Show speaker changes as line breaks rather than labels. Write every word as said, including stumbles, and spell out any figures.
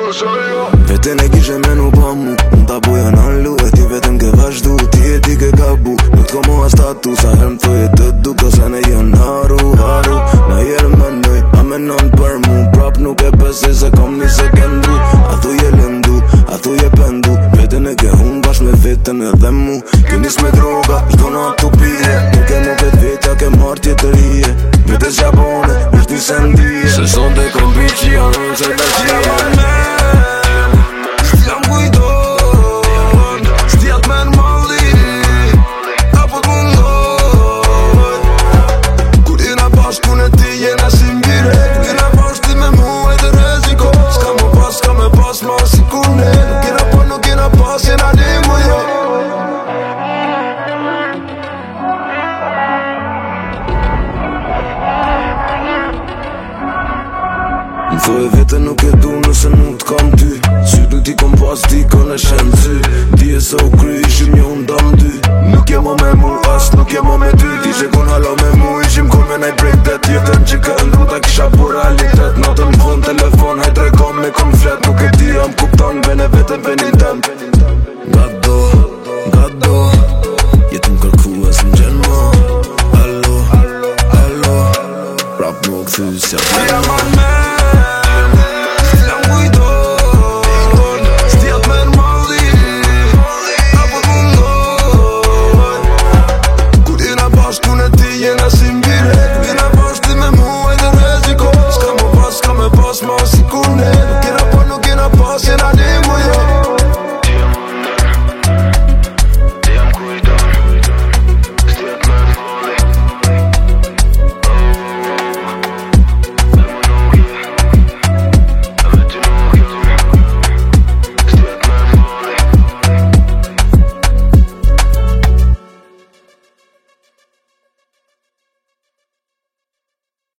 Vetën e kishe menu pa mu, unë ta boja nallu e ti vetëm ke vazhdu. Ti e ti ke gabu, nuk t'ko moha status. A herë m'thoje të du, kësa ne jon haru, haru. Na jerë menoj, a menon për mu, prap nuk e besi se kom një sekendu. A thu je lëndu, a thu je pendu, vetën e ke hum bash me vetën edhe mu. Kënis me droga, shdo na t'u pije, nuk e mu vet vetja ke marrë tjetërije. Vetës jabone, është një sendije, se son të kom biqi janë se të qije. Më thoj vete nuk e du nëse nuk t'kam ty. Syt nuk t'i kom pas t'i kon e shen ty. Ti e so kry ishim një undam dy. Nuk je mo me mu as nuk je mo me ty. Ti që kon halo me mu ishim kon me naj break that. Jetën që ka ndru ta kisha po realitet. Natën vën telefon hajt rekom me kon flet. Nuk e ti jam kupton vene vetën venin tem. Nga do, nga do jetëm kërku e së më gjen mo. Allo, allo Rap më këthy si a
I am a man, I'm with